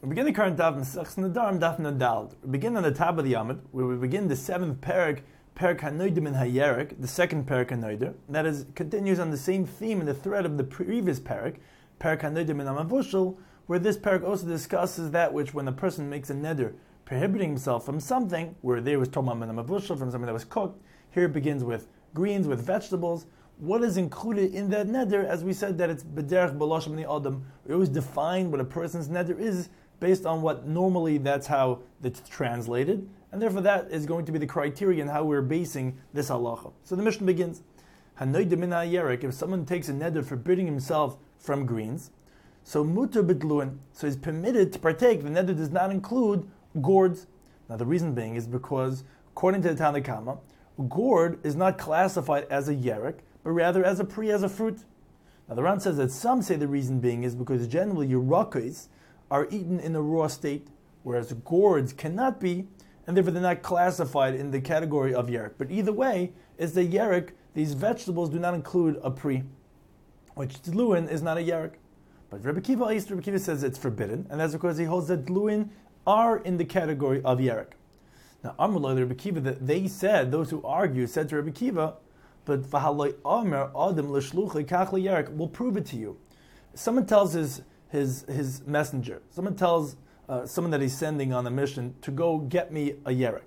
We begin the current daf Masechus Nedarim daf Nadal. We begin on the top of the Amud, where we begin the seventh parak, Parak Hanoidim in Hayerek, the second parak Hanoider. That is continues on the same theme in the thread of the previous parak, Parak Hanoidim in Amavushal, where this parak also discusses that which, when a person makes a neder, prohibiting himself from something, where there was talking about Amavushal, from something that was cooked. Here it begins with greens, with vegetables. What is included in that neder? As we said, that it's bederach b'losh b'nei adam. We always define what a person's neder is based on what normally that's how it's translated, and therefore that is going to be the criterion how we're basing this halacha. So the Mishnah begins, Hanoidim min hayerek, if someone takes a neder forbidding himself from greens, so mutar b'tluin, so he's permitted to partake. The neder does not include gourds. Now the reason being is because, according to the Tanna Kama, gourd is not classified as a yerek, but rather as a pri, as a fruit. Now the Ran says that some say the reason being is because generally yerakos are eaten in a raw state, whereas gourds cannot be, and therefore they're not classified in the category of yerek. But either way, is the yerek, these vegetables do not include a pri, which dluin is not a yerek. But Rebbe Kiva says it's forbidden, and that's because he holds that dluin are in the category of yerek. Now Amrullah, Rebbe Kiva, that they said, those who argue, said to Rebbe Kiva, but v'haloi omer adam l'shluchei kach l'yerek, will prove it to you. Someone tells his messenger, someone tells someone that he's sending on a mission to go get me a yerek.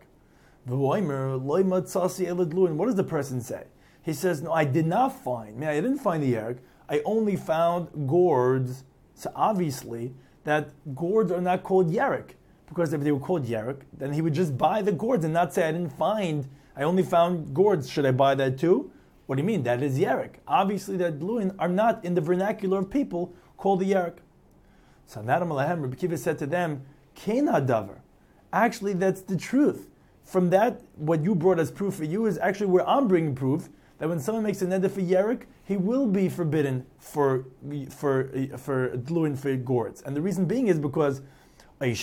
What does the person say? He says, no, I did not find, I didn't find the yerek, I only found gourds. So obviously that gourds are not called yerek, because if they were called yerek, then he would just buy the gourds and not say, I only found gourds, should I buy that too? What do you mean? That is yerek. Obviously that bluin are not in the vernacular of people called the yerek. So Nadam Alahem, Rebbe Kiva said to them, Kena davar. Actually, that's the truth. From that, what you brought as proof for you is actually where I'm bringing proof that when someone makes a neder for yerek, he will be forbidden for dluin for gourds. And the reason being is because when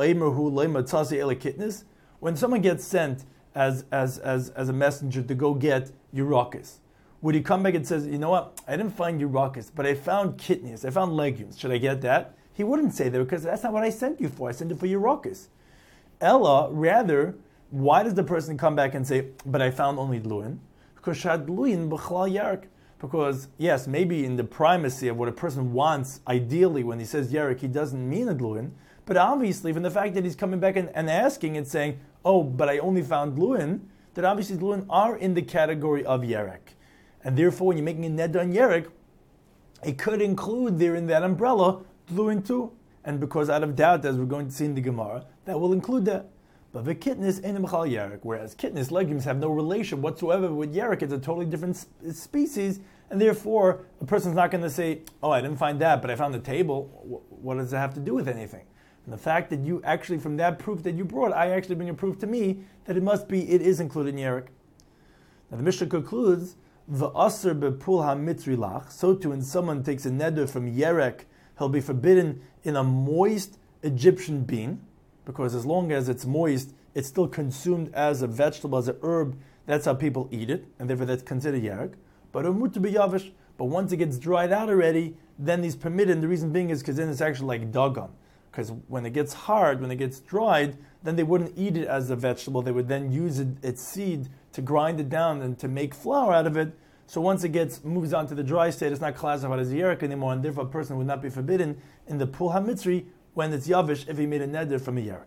someone gets sent as a messenger to go get Eurakis, would he come back and says, you know what, I didn't find Eurakis, but I found kidneys, I found legumes, should I get that? He wouldn't say that, because that's not what I sent you for. I sent it for Eurakis. Ella, rather, why does the person come back and say, but I found only dluin? Because shad dluin b'chlal yarek. Because, yes, maybe in the primacy of what a person wants, ideally, when he says yarek, he doesn't mean a dluin. But obviously, from the fact that he's coming back and asking and saying, oh, but I only found dluin, that obviously dluin are in the category of yerek. And therefore, when you're making a neder on yerek, it could include there in that umbrella dluin too. And because out of doubt, as we're going to see in the Gemara, that will include that. But the kitnis ain't mechal yerek, whereas kitnis, legumes, have no relation whatsoever with yerek. It's a totally different species, and therefore, a person's not going to say, oh, I didn't find that, but I found the table. What does it have to do with anything? And the fact that you actually, from that proof that you brought, I actually bring a proof to me that it is included in yerek. Now the Mishnah concludes, v'aser bepul ha-mitzri lach, so too when someone takes a neder from yerek, he'll be forbidden in a moist Egyptian bean, because as long as it's moist, it's still consumed as a vegetable, as a herb. That's how people eat it, and therefore that's considered yerek. But once it gets dried out already, then he's permitted, and the reason being is because then it's actually like dagan. Because when it gets hard, when it gets dried, then they wouldn't eat it as a vegetable. They would then use its seed to grind it down and to make flour out of it. So once it moves on to the dry state, it's not classified as a yerek anymore, and therefore a person would not be forbidden in the pul ha-mitzri when it's yavish if he made a neder from a yerek.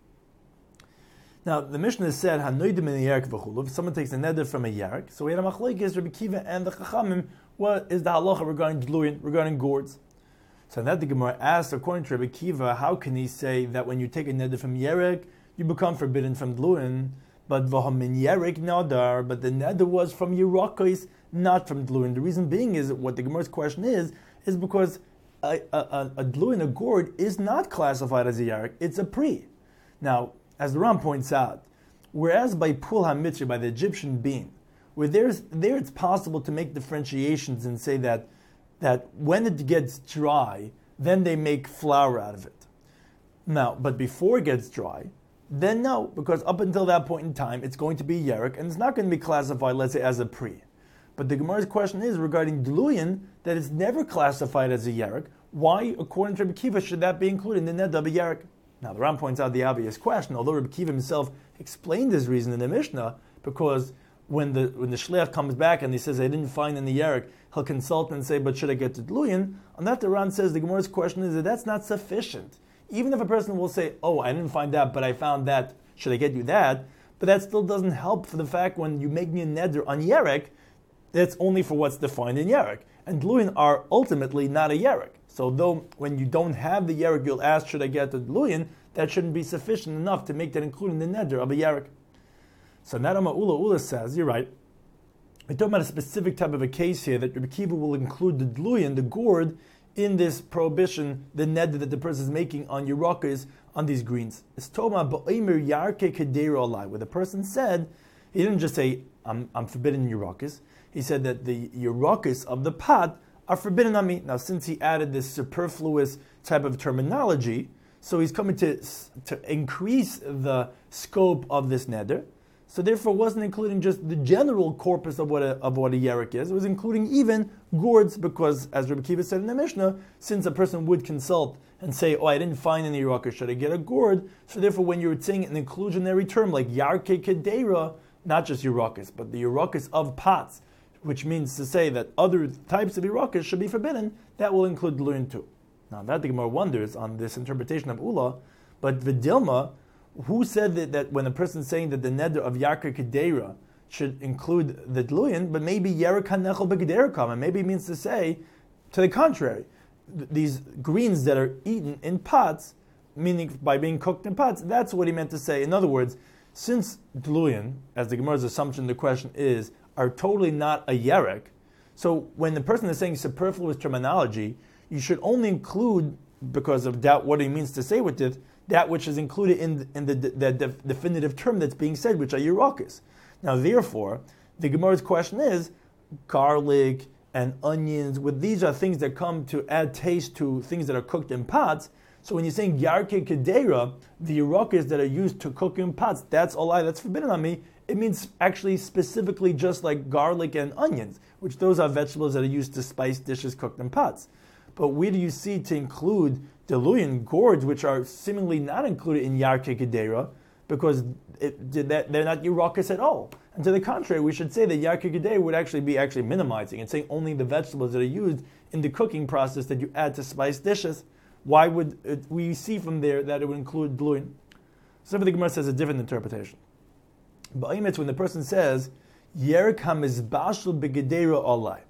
Now the Mishnah said hanoidim in a yerek v'chulu. If someone takes a neder from a yerek, so we had a machlokes Rebbe Kiva and the Chachamim. What is the halacha regarding dluin, regarding gourds? So that the Gemara asked, according to Rebbe Kiva, how can he say that when you take a neder from yerek, you become forbidden from dluin? But v'hamin yerek nadar, but the neder was from yerakos, not from dluin. The reason being is what the Gemara's question is because a dluin, a gourd, is not classified as a yerek; it's a pri. Now, as the Ram points out, whereas by pul ha-mitzri, by the Egyptian bean, where there it's possible to make differentiations and say that when it gets dry, then they make flour out of it. Now, but before it gets dry, then no, because up until that point in time, it's going to be yerek, and it's not going to be classified, let's say, as a pri. But the Gemara's question is regarding Dluyin, that it's never classified as a Yerek. Why, according to Rebbe Kiva, should that be included in the Ned of a Yerek? Now, the Ram points out the obvious question, although Rebbe Kiva himself explained his reason in the Mishnah, because when the Shliach comes back and he says, I didn't find any Yerek, he'll consult and say, but should I get to Dluyin? On that, the Ram says the Gemara's question is that that's not sufficient. Even if a person will say, oh, I didn't find that, but I found that, should I get you that? But that still doesn't help for the fact when you make me a neder on Yerek, that's only for what's defined in Yerek. And Dluyin are ultimately not a Yerek. So though when you don't have the Yerek, you'll ask, should I get the Dluyin? That shouldn't be sufficient enough to make that include in the neder of a Yerek. So Narama Ula says, you're right. We're talking about a specific type of a case here that Rebbe Kiva will include the Dluyin, the gourd, in this prohibition, the neder that the person is making on Yerokas, on these greens. It's Toma Ba'imir Yarke Kedera Alai, where the person said, he didn't just say, I'm forbidden Yerokas. He said that the Yerokas of the pot are forbidden on me. Now, since he added this superfluous type of terminology, so he's coming to increase the scope of this neder. So therefore, it wasn't including just the general corpus of what a yerek is. It was including even gourds, because, as Rebbe Kiva said in the Mishnah, since a person would consult and say, oh, I didn't find any yerokas, should I get a gourd? So therefore, when you're saying an inclusionary term like yarke kedera, not just yerokas, but the yerokas of pots, which means to say that other types of yerokas should be forbidden, that will include Dluyin too. Now, that the Gemara wonders on this interpretation of Ula, but Vidilma, who said that when a person is saying that the neder of Yarka Kedera should include the Dluyin, but maybe Yerek HaNechel B'Kedera Kama, maybe it means to say, to the contrary, these greens that are eaten in pots, meaning by being cooked in pots, that's what he meant to say. In other words, since Dluyin, as the Gemara's assumption, the question is, are totally not a Yerek, so when the person is saying superfluous terminology, you should only include, because of doubt what he means to say with it, that which is included in the definitive term that's being said, which are yerokas. Now, therefore, the Gemara's question is, garlic and onions, these are things that come to add taste to things that are cooked in pots. So when you're saying yarke kedera, the yerokas that are used to cook in pots, that's olai, that's forbidden on me. It means actually specifically just like garlic and onions, which those are vegetables that are used to spice dishes cooked in pots. But where do you see to include Dluyin, gourds, which are seemingly not included in Yarke Kedera, because they're not Yerokas at all? And to the contrary, we should say that Yarke Kedera would actually be minimizing and saying only the vegetables that are used in the cooking process that you add to spice dishes. Why would we see from there that it would include Dluyin? So the Gemara says a different interpretation. But when the person says, Yerek HaMizbashel B'Gedera Olai,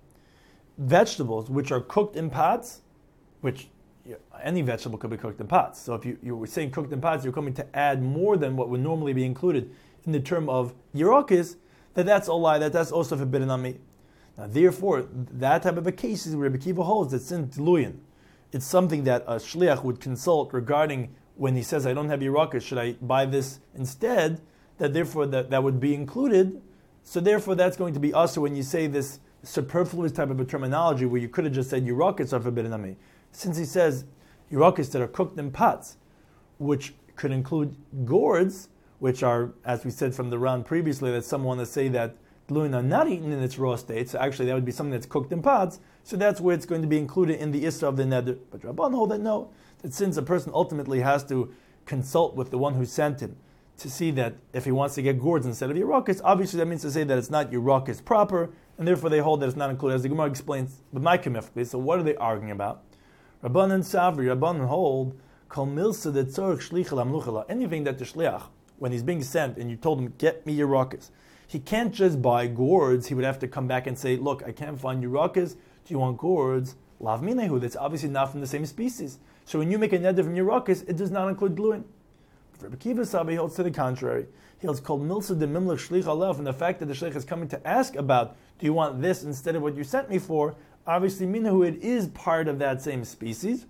vegetables which are cooked in pots, which any vegetable could be cooked in pots. So if you were saying cooked in pots, you're coming to add more than what would normally be included in the term of yerokas, that's a lie, that's also forbidden on me. Now, therefore, that type of a case is where Rebbe Kiva holds that since Dluyin, it's something that a shliach would consult regarding when he says, I don't have yerokas, should I buy this instead? That therefore that would be included. So therefore, that's going to be also when you say this superfluous type of a terminology where you could have just said yerokas are forbidden on me. Since he says yerokas that are cooked in pots, which could include gourds, which are, as we said from the round previously, that some want to say that Dluyin are not eaten in its raw state, so actually that would be something that's cooked in pots, so that's where it's going to be included in the Isra of the Neder. But Rabban hold that no, that since a person ultimately has to consult with the one who sent him to see that if he wants to get gourds instead of yerokas, obviously that means to say that it's not yerokas proper, and therefore they hold that it's not included, as the Gemara explains with my kamifkli. So what are they arguing about? Rabban and Savri, Rabban hold, Kol milsa de tzorich shlichel amluchala, anything that the shliach, when he's being sent and you told him, get me yerokas, he can't just buy gourds, he would have to come back and say, look, I can't find yerokas, do you want gourds? Lav minehu, that's obviously not from the same species. So when you make a neder from yerokas, it does not include Dluyin. Rebbe Kiva Sabi holds to the contrary. He holds called milsa de mimlech shlich alev, and the fact that the shlich is coming to ask about, do you want this instead of what you sent me for? Obviously, minahu, it is part of that same species,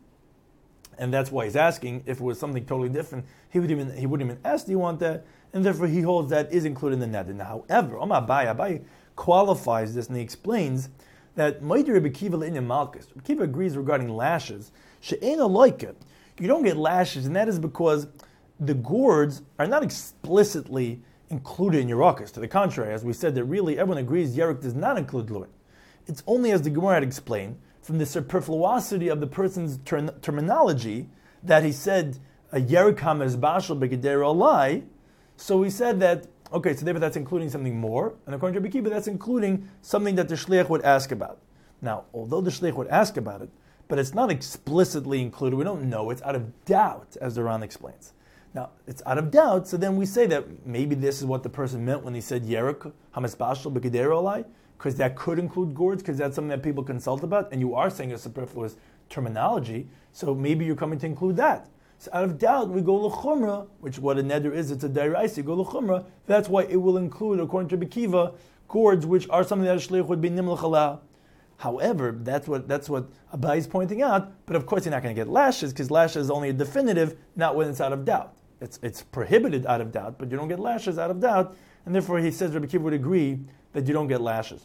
and that's why he's asking. If it was something totally different, he wouldn't even ask, do you want that? And therefore, he holds that is included in the neder. Now, however, Abai qualifies this, and he explains that Moeder Rebbe Kiva le'inyan malchus. Rebbe Kiva agrees regarding lashes. She'ena loika, you don't get lashes, and that is because the gourds are not explicitly include it in Yerakis. To the contrary, as we said, that really everyone agrees Yerek does not include Luin. It's only, as the Gemara had explained, from the superfluosity of the person's terminology that he said Yerek hames bashal begeder olai. So he said that, okay, so therefore that's including something more, and according to Rabbi Akiva, that's including something that the shliach would ask about. Now, although the shliach would ask about it, but it's not explicitly included, we don't know, it's out of doubt, as the Ran explains. Now, it's out of doubt, so then we say that maybe this is what the person meant when he said Yerek hames bashal begeder olai, because that could include gourds, because that's something that people consult about, and you are saying a superfluous terminology, so maybe you're coming to include that. So out of doubt, we go l'chumra, which what a neder is, it's a deraisa, you go l'chumra, that's why it will include, according to Rabbi Akiva, gourds, which are something that a shliach would be nimlach aleh. However, that's what Abai is pointing out, but of course you're not going to get lashes, because lashes is only a definitive, not when it's out of doubt. It's prohibited out of doubt, but you don't get lashes out of doubt, and therefore he says Rabbi Akiva would agree that you don't get lashes.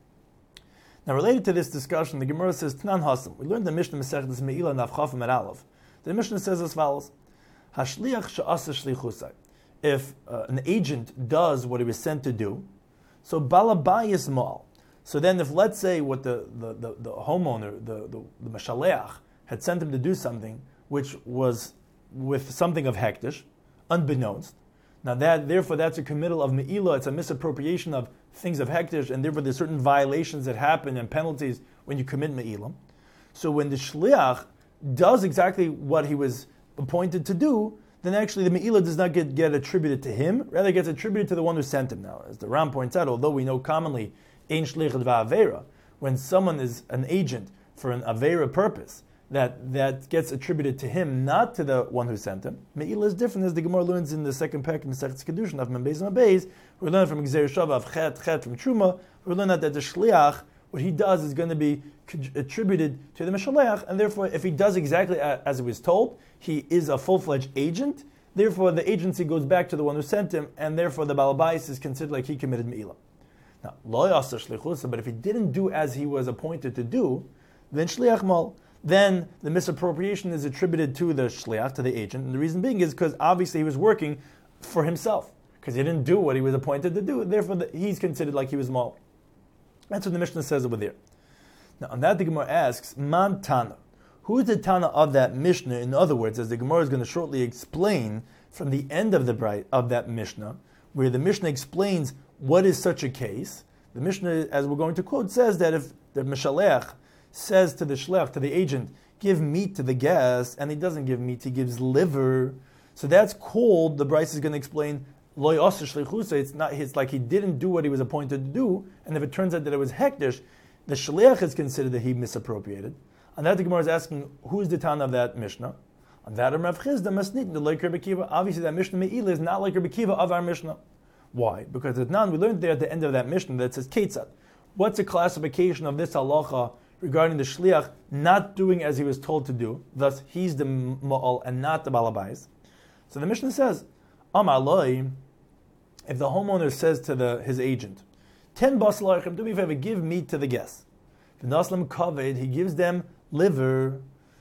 Now, related to this discussion, the Gemara says, Tnan Hasam. We learned the Mishnah Masechet Meila Naf Chaf Med Aleph. The Mishnah says as follows: Hashliach she'asa shlichusai. If an agent does what he was sent to do, so balabayis mal. So then, if let's say what the homeowner, the mashaleach, had sent him to do something which was with something of hektish, unbeknownst. Now therefore that's a committal of me'ilah, it's a misappropriation of things of hektish, and therefore there's certain violations that happen and penalties when you commit me'ilah. So when the shliach does exactly what he was appointed to do, then actually the me'ilah does not get attributed to him, rather it gets attributed to the one who sent him. Now, as the Ram points out, although we know commonly ein shliach va'avera, when someone is an agent for an avera purpose, that gets attributed to him, not to the one who sent him. Me'ilah is different, as the Gemara learns in the second parak in Masechet Kedushin of Membeis Mabeis. We learn from Gzeir Shava of Chet from Truma. We learn that the shliach, what he does is going to be attributed to the Meshaleach, and therefore, if he does exactly as he was told, he is a full-fledged agent. Therefore, the agency goes back to the one who sent him, and therefore the Balabais is considered like he committed Me'ilah. Now, Lo Yasser Shlichusa, but if he didn't do as he was appointed to do, then Shliach Mal. Then the misappropriation is attributed to the shliach, to the agent. And the reason being is because obviously he was working for himself, because he didn't do what he was appointed to do. Therefore, he's considered like he was mal. That's what the Mishnah says over there. Now, on that, the Gemara asks, Man Tana. Who is the Tana of that Mishnah? In other words, as the Gemara is going to shortly explain from the end of that Mishnah, where the Mishnah explains what is such a case, the Mishnah, as we're going to quote, says that if the Mishalech says to the shliach, to the agent, give meat to the guest, and he doesn't give meat, he gives liver. So that's called, the Bryce is going to explain, loy osir shlichusa. It's like he didn't do what he was appointed to do, and if it turns out that it was hektish, the shliach is considered that he misappropriated. On that, the Gemara is asking, who is the Tana of that Mishnah? On that, Rav Chizda masnit, the like Rabbi Akiva. Obviously, that Mishnah Me'ilah is not like Rabbi Akiva of our Mishnah. Why? Because at Nan, we learned there at the end of that Mishnah that says Ketzad. What's a classification of this halacha regarding the shliach not doing as he was told to do? Thus, he's the ma'al and not the balabais. So the Mishnah says, Amar loi, if the homeowner says to his agent, 10 basalarchim, do me a favor, give meat to the guests. V'naslam kaved, he gives them liver,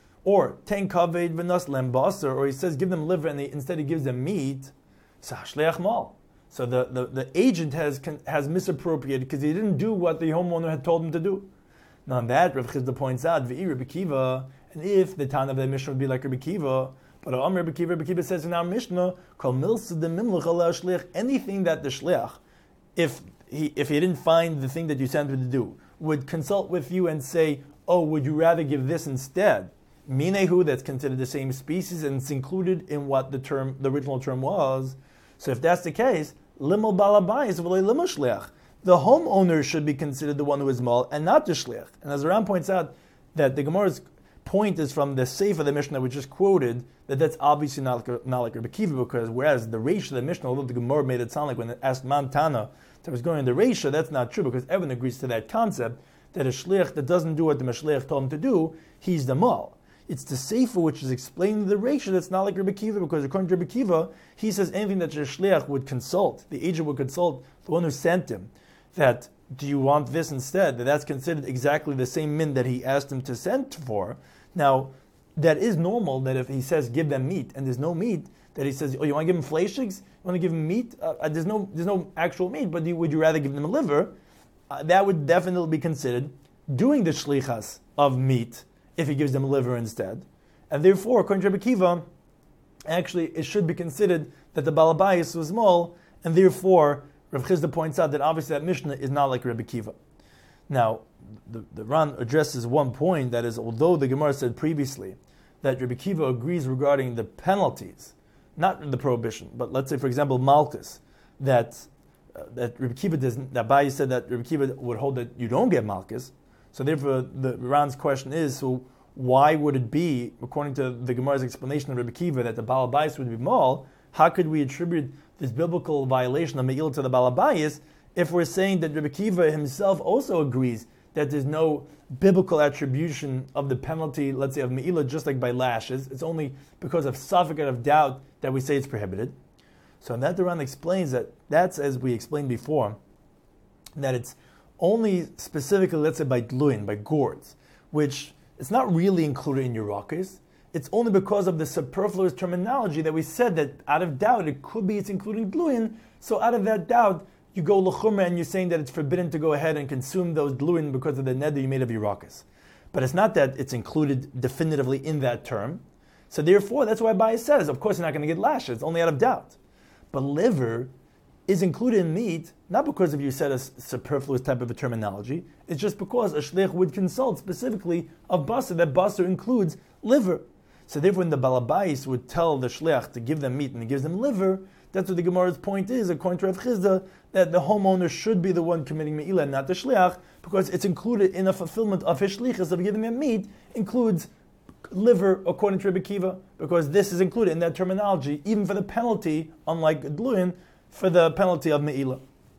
or 10 kaved v'naslam basar, or he says give them liver and instead he gives them meat. So shliach mal. So the agent has misappropriated because he didn't do what the homeowner had told him to do. Now on that, Rav Chizda points out, V'i Rabbi Akiva, and if the Tana of the Mishnah would be like Rabbi Akiva, but Rabbi Akiva says in our Mishnah, Kol milsa de mimlach ala shliach, anything that the shliach, if he didn't find the thing that you sent him to do, would consult with you and say, oh, would you rather give this instead? Minehu, that's considered the same species, and it's included in what the original term was. So if that's the case, limel balabayis v'lei limel shliach. The homeowner should be considered the one who is mal, and not the shliach. And as the Ram points out, that the Gemara's point is from the Seif of the Mishnah we just quoted, that's obviously not like Rabbi Akiva, because whereas the Reish of the Mishnah, although the Gemara made it sound like when it asked Mantana that was going in the Reisha, that's not true, because everyone agrees to that concept, that a shliach that doesn't do what the Meshliach told him to do, he's the mal. It's the Sefer which is explaining the Reisha that's not like Rabbi Akiva, because according to Rabbi Akiva, he says anything that the shliach would consult, the agent would consult the one who sent him, that do you want this instead? That's considered exactly the same min that he asked him to send for. Now, that is normal that if he says give them meat and there's no meat, that he says, oh, you want to give them fleischigs? You want to give them meat? There's no actual meat, but would you rather give them a liver? That would definitely be considered doing the shlichas of meat if he gives them liver instead. And therefore, according to Rebbe Kiva, actually it should be considered that the Balabayas was small, and therefore Rav Chisda points out that obviously that Mishnah is not like Rebbe Kiva. Now, the Ran addresses one point, that is, although the Gemara said previously that Rebbe Kiva agrees regarding the penalties, not the prohibition, but let's say, for example, Malchus, that Rebbe Kiva doesn't, that Abaye said that Rebbe Kiva would hold that you don't get Malchus. So therefore, the Ran's question is, so why would it be, according to the Gemara's explanation of Rebbe Kiva, that the Balabayas would be mal? How could we attribute this biblical violation of Me'il to the Balabayas if we're saying that Rebbe Kiva himself also agrees that there's no biblical attribution of the penalty, let's say, of Me'ilah, just like by lashes? It's only because of suffix and of doubt that we say it's prohibited. So in that, the Ran explains that that's, as we explained before, that it's only specifically, let's say, by dluin, by gourds, which it's not really included in Yerakis. It's only because of the superfluous terminology that we said that out of doubt, it could be it's including dluin. So out of that doubt, you go l'chumra and you're saying that it's forbidden to go ahead and consume those dluin because of the neder you made of Yerakis. But it's not that it's included definitively in that term. So therefore, that's why Abaye says, of course you're not going to get lashes, it's only out of doubt. But liver is included in meat, not because of you said a superfluous type of a terminology, it's just because a shlich would consult specifically of basar, that basar includes liver. So therefore, when the Balabais would tell the shlich to give them meat and he gives them liver, that's what the Gemara's point is, according to Rav Chisda, that the homeowner should be the one committing me'ilah, not the shlich, because it's included in the fulfillment of his shlichus of giving them meat, includes liver, according to Rebbe Kiva, because this is included in that terminology, even for the penalty, unlike dluin, for the penalty of me'ilah.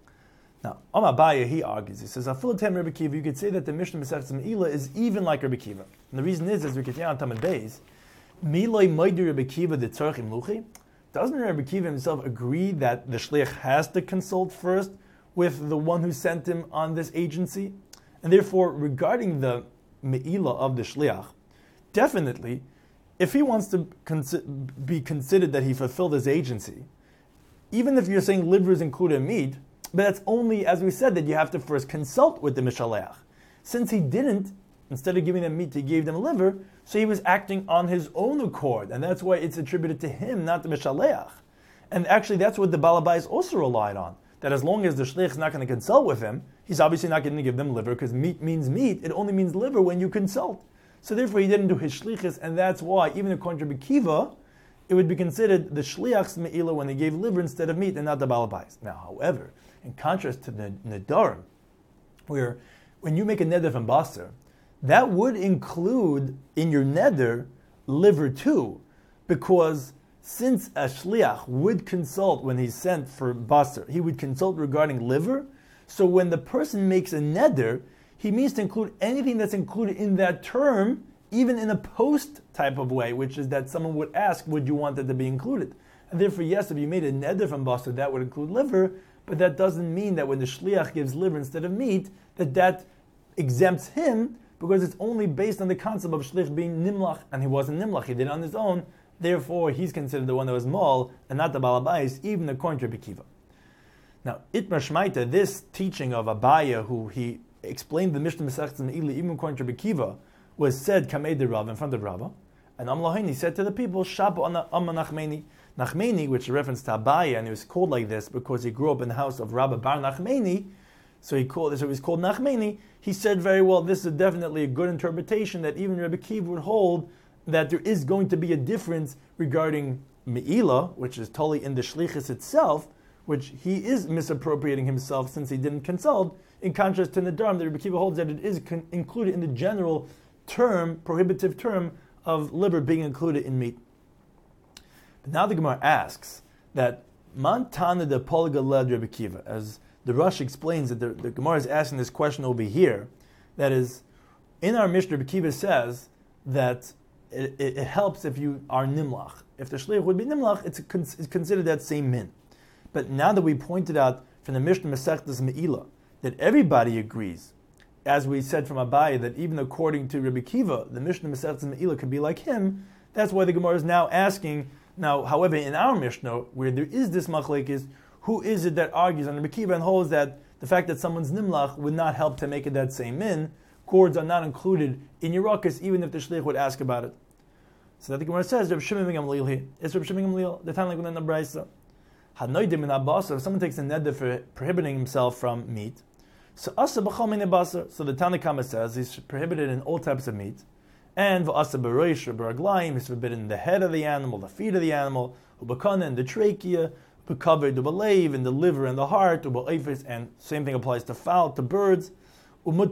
Now, Abaye, he argues, he says, Afilatem Rebbe Kiva, you could say that the Mishnah Masechtas Me'ilah is even like Rebbe Kiva. And the reason is, as we get on Tamid Beis, Miloi Moidu Rebbe Kiva de Tzarchim Luchi, doesn't Rebbe Kiva himself agree that the shliach has to consult first with the one who sent him on this agency? And therefore, regarding the me'ilah of the shliach, definitely, if he wants to be considered that he fulfilled his agency, even if you're saying liver is included in meat, but that's only, as we said, that you have to first consult with the mishaleach. Since he didn't, instead of giving them meat, he gave them liver, so he was acting on his own accord, and that's why it's attributed to him, not the mishaleach. And actually, that's what the Balabais also relied on, that as long as the shlich is not going to consult with him, he's obviously not going to give them liver, because meat means meat. It only means liver when you consult. So therefore, he didn't do his shlichus, and that's why, even according to Rebbe Kiva, it would be considered the shliach's me'ilah when they gave liver instead of meat, and not the Balabais. Now, however, in contrast to the nedarim, where when you make a neder from basar, that would include in your neder liver too, because since a shliach would consult when he's sent for basar, he would consult regarding liver. So when the person makes a neder, he means to include anything that's included in that term, even in a post type of way, which is that someone would ask, would you want that to be included? And therefore, yes, if you made a neder from basar, that would include liver, but that doesn't mean that when the shliach gives liver instead of meat, that exempts him, because it's only based on the concept of shlich being nimlach, and he wasn't nimlach, he did it on his own, therefore he's considered the one that was mal, and not the balabais, even according to Rebbe Kiva. Now, Itmar Shmaita, this teaching of Abaye, who he explained the Mishnah Masechtas Me'ilah, even according to Rebbe Kiva, was said Kamei de Rav, in front of Rava, and Amlahain, he said to the people, Shabu Amma Nachmeni. Nachmeni, which is a reference to Abaye, and he was called like this because he grew up in the house of Rabbi Bar Nachmeni, so he was called Nachmeni. He said very well, this is definitely a good interpretation that even Rebbe Kiva would hold that there is going to be a difference regarding Me'ilah, which is totally in the Shlichus itself, which he is misappropriating himself since he didn't consult, in contrast to Nedarim, that Rebbe Kiva holds that it is included in the general term, prohibitive term, of liver being included in meat. But now the Gemara asks that Mantana de Polga led Rebbe Kiva, as the Rush explains that the Gemara is asking this question over here. That is, in our Mishnah, Rebbe Kiva says that it helps if you are nimlach. If the shliach would be nimlach, it's considered that same min. But now that we pointed out from the Mishnah Masechtas Me'ilah that everybody agrees as we said from Abaye, that even according to Rabbi Kiva, the Mishnah Masechet Meila could be like him. That's why the Gemara is now asking. Now, however, in our Mishnah, where there is this machlekes, who is it that argues on Rabbi Kiva and holds that the fact that someone's nimlach would not help to make it that same min? Cords are not included in Yerukas, even if the shliach would ask about it. So that the Gemara says, Reb Shimon ben Gamliel here. It's Reb Shimon ben Gamliel, the time like when in the Brayso. Hanoidim in Abbasar, if someone takes a neder for prohibiting himself from meat, so asa b'chol min basar. So the Tanna Kama says he's prohibited in all types of meat, and v'asa b'roish or b'raglayim, he's forbidden in the head of the animal, the feet of the animal, u'b'kana in the trachea, u'b'kaved u'b'leiv in the liver and the heart, u'b'oifis, and same thing applies to fowl, to birds, but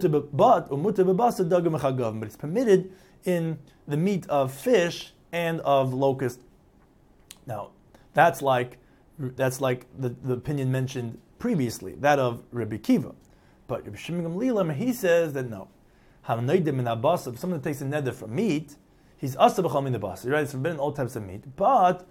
it's permitted in the meat of fish and of locust. Now, that's like the opinion mentioned previously, that of Rabbi Kiva. But Rabbi Shimon Gamliel, he says that no. If someone takes a neder from meat, he's asa b'chol min basar. Right? It's forbidden all types of meat. But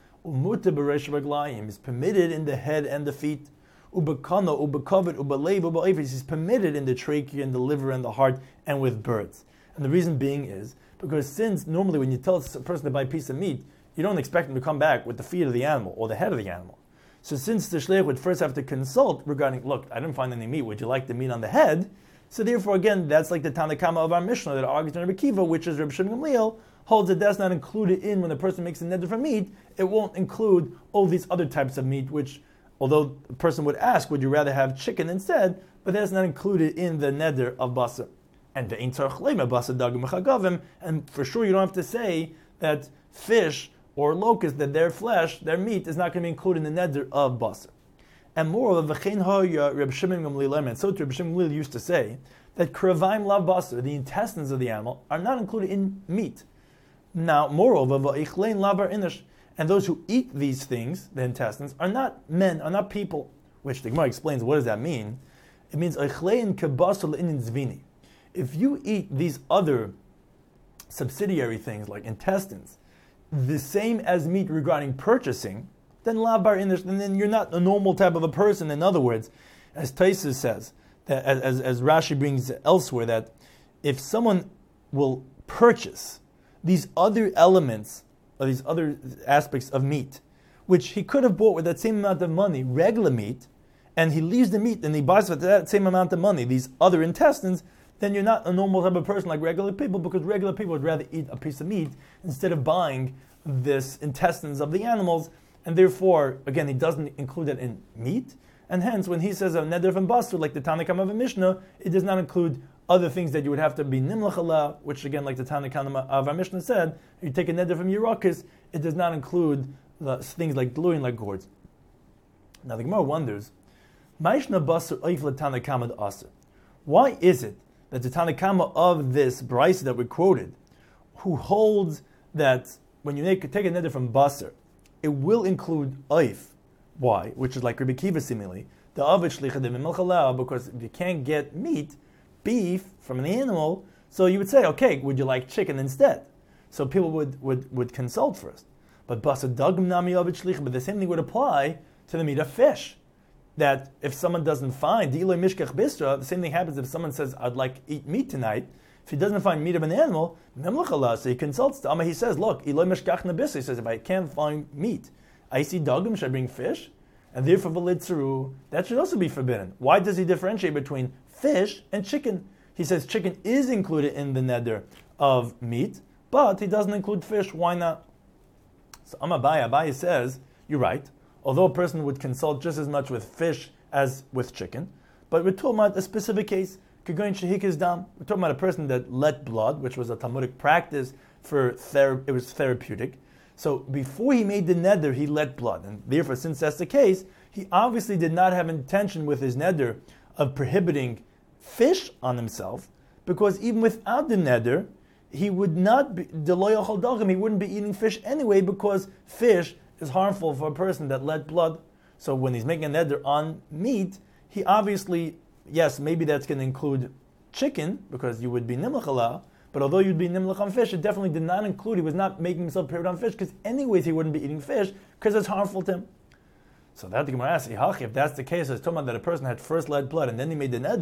is permitted in the head and the feet. Ubekana, ubekavit, ubelev, ubeifis is permitted in the trachea and the liver and the heart and with birds. And the reason being is because since normally when you tell a person to buy a piece of meat, you don't expect him to come back with the feet of the animal or the head of the animal. So since the shleich would first have to consult regarding, look, I didn't find any meat, would you like the meat on the head? So therefore, again, that's like the Tanna Kama of our Mishnah that argues in Rabbi Kiva, which is Rabbi Shimon Gamliel, holds that that's not included in when the person makes a neder for meat. It won't include all these other types of meat, which, although the person would ask, would you rather have chicken instead? But that's not included in the neder of basar. And the ein tzarich leima basar dagim mechagavim, and for sure you don't have to say that fish or locust, that their flesh, their meat, is not going to be included in the neder of basar. And moreover, v'chein ha'ya Reb Shimon Gamliel, and so Reb Shimon Gamliel used to say that kravayim lav basar, the intestines of the animal, are not included in meat. Now, moreover, v'eichlein lavar inish, and those who eat these things, the intestines, are not men, are not people. Which the Gemara explains, what does that mean? It means eichlein kebasar le'inin zvini. If you eat these other subsidiary things like intestines, the same as meat regarding purchasing, then lavar inish, then you're not a normal type of a person. In other words, as Taisus says, that as Rashi brings elsewhere, that if someone will purchase these other elements, or these other aspects of meat, which he could have bought with that same amount of money, regular meat, and he leaves the meat and he buys with that same amount of money these other intestines, then you're not a normal type of person like regular people, because regular people would rather eat a piece of meat instead of buying this intestines of the animals, and therefore, again, he doesn't include that in meat, and hence, when he says a neder from basar, like the Tanna Kama of a Mishnah, it does not include other things that you would have to be nimlach ala, which again, like the Tanna Kama of our Mishnah said, you take a neder from Yerukas, it does not include the things like gluing, like gourds. Now the Gemara wonders, Ma'ishna basar oif Tanna Kama d'asar. Why is it that the Tanna Kama of this brayso that we quoted, who holds that when you take a neder from basar, it will include oif? Why? Which is like Rabbi Kiva seemingly, the avish lichadim milchalao, because if you can't get meat, beef from an animal, so you would say, okay, would you like chicken instead? So people would consult first. But basar dagim nami avish lich, but the same thing would apply to the meat of fish. That if someone doesn't find the mishkach bisra, the same thing happens if someone says, I'd like eat meat tonight. If he doesn't find meat of an animal, so he consults the Amma. He says, look, Eloi mishkach bisra. He says, if I can't find meat, I see dagim, should I bring fish? And therefore, v'litzuru, that should also be forbidden. Why does he differentiate between fish and chicken? He says chicken is included in the neder of meat, but he doesn't include fish. Why not? So Abaye says, you're right. Although a person would consult just as much with fish as with chicken, but we're talking about a specific case. We're talking about a person that let blood, which was a Talmudic practice it was therapeutic. So before he made the neder, he let blood. And therefore, since that's the case, he obviously did not have intention with his neder of prohibiting fish on himself, because even without the neder, he would not be, he wouldn't be eating fish anyway, because fish is harmful for a person that let blood. So when he's making a neder on meat, he obviously, yes, maybe that's going to include chicken, because you would be nimlach ala, but although you'd be nimlach on fish, it definitely did not include, he was not making himself prohibit on fish, because anyways he wouldn't be eating fish, because it's harmful to him. So that the Gemara asks, if that's the case, it's talking about that a person had first let blood and then he made the neder,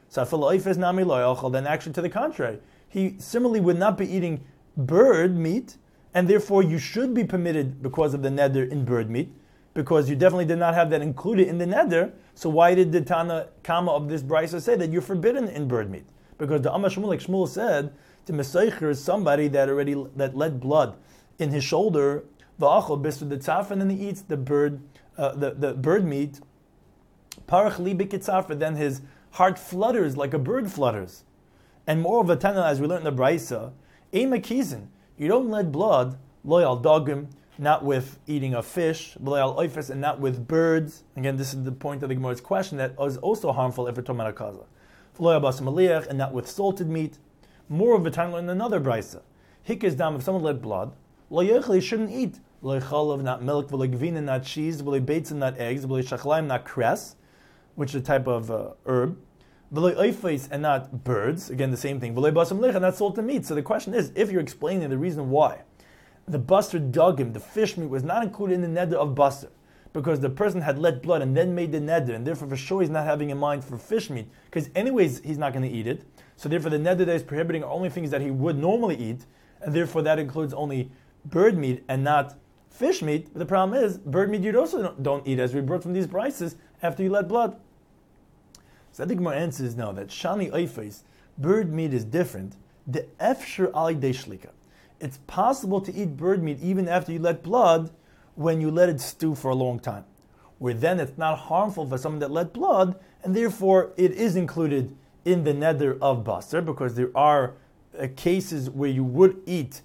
So then actually to the contrary, he similarly would not be eating bird meat, and therefore you should be permitted because of the neder in bird meat, because you definitely did not have that included in the neder. So why did the Tana Kama of this brisa say that you're forbidden in bird meat? Because the Amma Shmuel, like Shmuel said, to Mesaycher is somebody that let blood in his shoulder, v'achol bisud the tzafra, and then he eats the bird meat. Parach li b'kitzafra, then his heart flutters like a bird flutters. And moreover, Tana, as we learned in the brisa, ema kizin, you don't let blood loyal dogim, not with eating a fish, loyal oifes, and not with birds. Again, this is the point of the Gemara's question that is also harmful if it's tomar kaza. Loyal basim aliyach, and not with salted meat. More of a time in another brisa. Hikis dam, if someone let blood, loyachli shouldn't eat. Loy chalav, not milk, v'loy gvina, not cheese, v'loy beitzin, not eggs, v'loy shachlaim, not cress, which is a type of herb. V'loy oifes, and not birds. Again, the same thing. V'loy basim aliyach, and not salted meat. So the question is, if you're explaining the reason why the basar dagim, the fish meat, was not included in the neder of basar, because the person had let blood and then made the neder, and therefore for sure he's not having in mind for fish meat, because anyways he's not going to eat it. So therefore the neder that is prohibiting are only things that he would normally eat, and therefore that includes only bird meat and not fish meat. But the problem is, bird meat you also don't eat, as we brought from these prices, after you let blood. So I think my answer is no, that shani oifes, bird meat is different. The efshir ali de shlika. It's possible to eat bird meat even after you let blood when you let it stew for a long time, where then it's not harmful for someone that let blood, and therefore it is included in the neder of basar, because there are cases where you would eat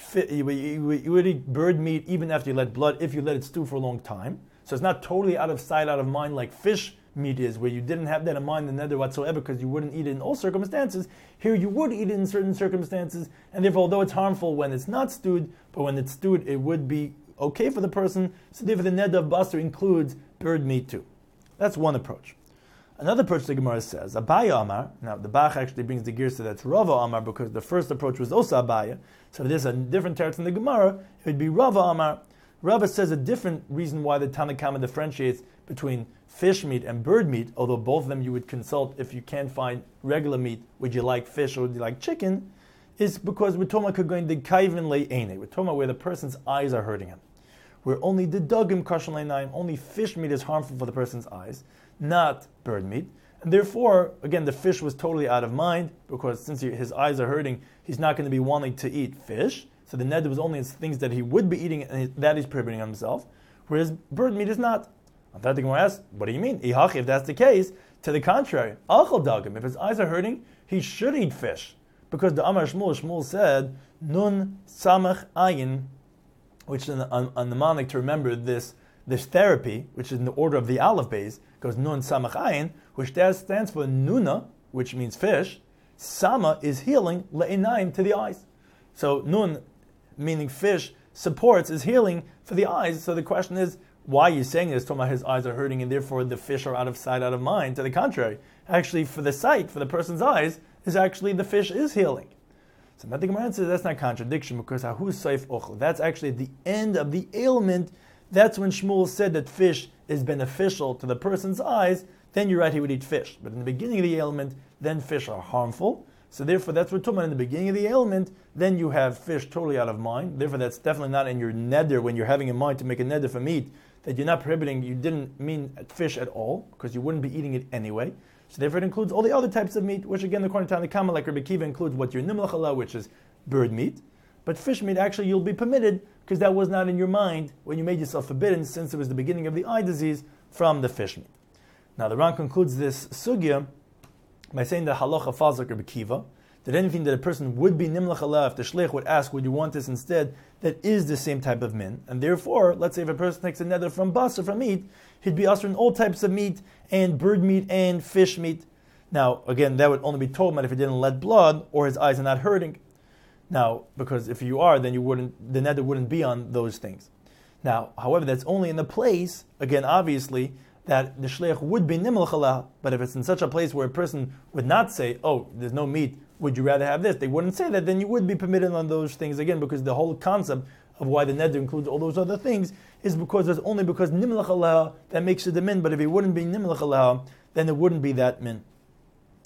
bird meat even after you let blood if you let it stew for a long time. So it's not totally out of sight, out of mind like fish meat is, where you didn't have that in mind, the neder whatsoever, because you wouldn't eat it in all circumstances. Here you would eat it in certain circumstances, and therefore, although it's harmful when it's not stewed, but when it's stewed, it would be okay for the person. So therefore, the neder of basar includes bird meat too. That's one approach. Another approach the Gemara says, Abaya Amar. Now the Bach actually brings the gears to that's Rava Amar, because the first approach was also Abaya. So if there's a different teretz in the Gemara, it would be Rava Amar. Rava says a different reason why the Tana Kama differentiates between fish meat and bird meat, although both of them you would consult if you can't find regular meat, would you like fish or would you like chicken, is because we're talking about going the kaiven le'ene. We're talking about where the person's eyes are hurting him. Where only the dagim kashan le'naim, only fish meat is harmful for the person's eyes, not bird meat. And therefore, again, the fish was totally out of mind, because since his eyes are hurting, he's not going to be wanting to eat fish. So the neder was only things that he would be eating, and that he's prohibiting himself, whereas bird meat is not. I'm thought the Gemara asks, what do you mean? Ihachi, if that's the case, to the contrary, achal dagim, if his eyes are hurting, he should eat fish. Because the Amar Shmuel said, nun samach ayin, which is a mnemonic to remember this therapy, which is in the order of the aleph beis, goes nun samach ayin, which stands for nuna, which means fish. Sama is healing, le'inayim, to the eyes. So nun, meaning fish, supports, is healing for the eyes. So the question is, why are you saying this? Talking about his eyes are hurting and therefore the fish are out of sight, out of mind. To the contrary, actually for the sight, for the person's eyes, is actually the fish is healing. So nothing more answer, that's not contradiction, because ahu saif ochel, that's actually at the end of the ailment. That's when Shmuel said that fish is beneficial to the person's eyes. Then you're right, he would eat fish. But in the beginning of the ailment, then fish are harmful. So therefore, that's what we're talking about in the beginning of the ailment. Then you have fish totally out of mind. Therefore, that's definitely not in your neder when you're having in mind to make a neder for meat, that you're not prohibiting, you didn't mean fish at all, because you wouldn't be eating it anyway. So therefore, it includes all the other types of meat, which again, according to Tana Kama, like Rabbi Kiva, includes what your nimlach ala, which is bird meat. But fish meat, actually, you'll be permitted, because that was not in your mind when you made yourself forbidden, since it was the beginning of the eye disease from the fish meat. Now, the Ran concludes this sugya by saying that halacha falls like Rabbi Kiva, that anything that a person would be nimlach ala, if the shliach would ask, would you want this instead, that is the same type of min. And therefore, let's say if a person takes a neder from basar, from meat, he'd be usher in all types of meat, and bird meat, and fish meat. Now, again, that would only be told about if he didn't let blood, or his eyes are not hurting. Now, because if you are, then the neder wouldn't be on those things. Now, however, that's only in the place, again, obviously, that the shliach would be nimlach ala, but if it's in such a place where a person would not say, oh, there's no meat, would you rather have this? They wouldn't say that, then you would be permitted on those things again, because the whole concept of why the neder includes all those other things is because there's only because nimlach ala that makes it the min, but if it wouldn't be nimlach ala, then it wouldn't be that min.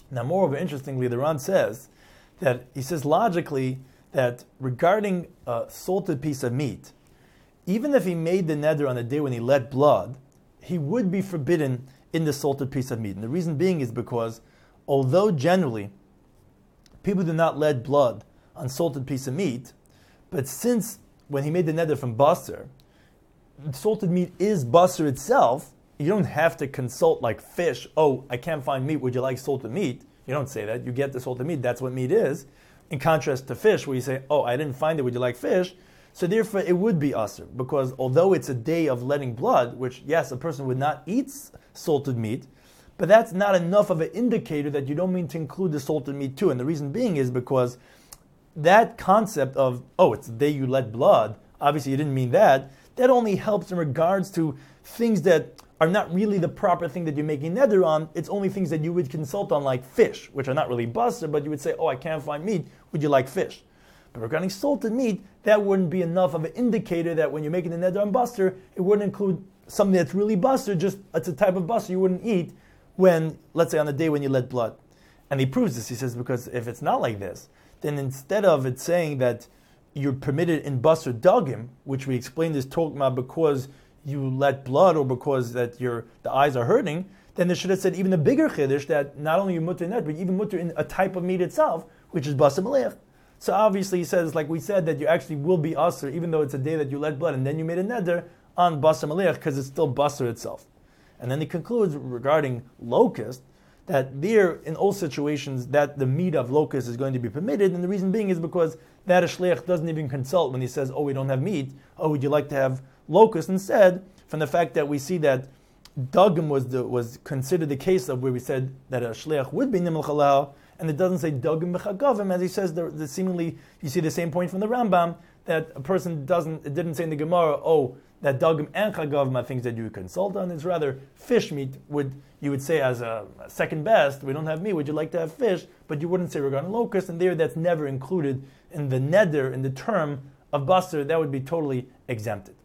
Now, moreover, interestingly, the Ran says that he says logically that regarding a salted piece of meat, even if he made the neder on the day when he let blood, he would be forbidden in the salted piece of meat. And the reason being is because although generally people do not let blood on salted piece of meat, but since when he made the neder from basar, salted meat is basar itself, you don't have to consult like fish. Oh, I can't find meat. Would you like salted meat? You don't say that. You get the salted meat. That's what meat is. In contrast to fish, where you say, oh, I didn't find it. Would you like fish? So therefore, it would be asr. Because although it's a day of letting blood, which, yes, a person would not eat salted meat, but that's not enough of an indicator that you don't mean to include the salted meat too. And the reason being is because that concept of, oh, it's the day you let blood, obviously you didn't mean that. That only helps in regards to things that are not really the proper thing that you're making neder on. It's only things that you would consult on, like fish, which are not really basar, but you would say, oh, I can't find meat. Would you like fish? But regarding salted meat, that wouldn't be enough of an indicator that when you're making the neder on basar, it wouldn't include something that's really basar, just it's a type of basar you wouldn't eat when, let's say, on the day when you let blood. And he proves this. He says, because if it's not like this, then instead of it saying that you're permitted in basar dagim, which we explained is talking about because you let blood or because that the eyes are hurting, then they should have said even a bigger chiddush that not only you mutter in that, but even mutter in a type of meat itself, which is basar malech. So obviously he says, like we said, that you actually will be asr, even though it's a day that you let blood and then you made a neder on basar malech because it's still basar itself. And then he concludes regarding locust, that there, in all situations, that the meat of locust is going to be permitted, and the reason being is because that a shliach doesn't even consult when he says, oh, we don't have meat, oh, would you like to have locust instead, from the fact that we see that dagim was considered the case of where we said that a shliach would be nimel chalal, and it doesn't say dagim b'chagavim, as he says, the seemingly, you see the same point from the Rambam, that a person it didn't say in the Gemara, oh, that dagim and chagavim are things that you would consult on. It's rather fish meat you would say as a second best. We don't have meat. Would you like to have fish? But you wouldn't say regarding locust. And there, that's never included in the neder, in the term of basar. That would be totally exempted.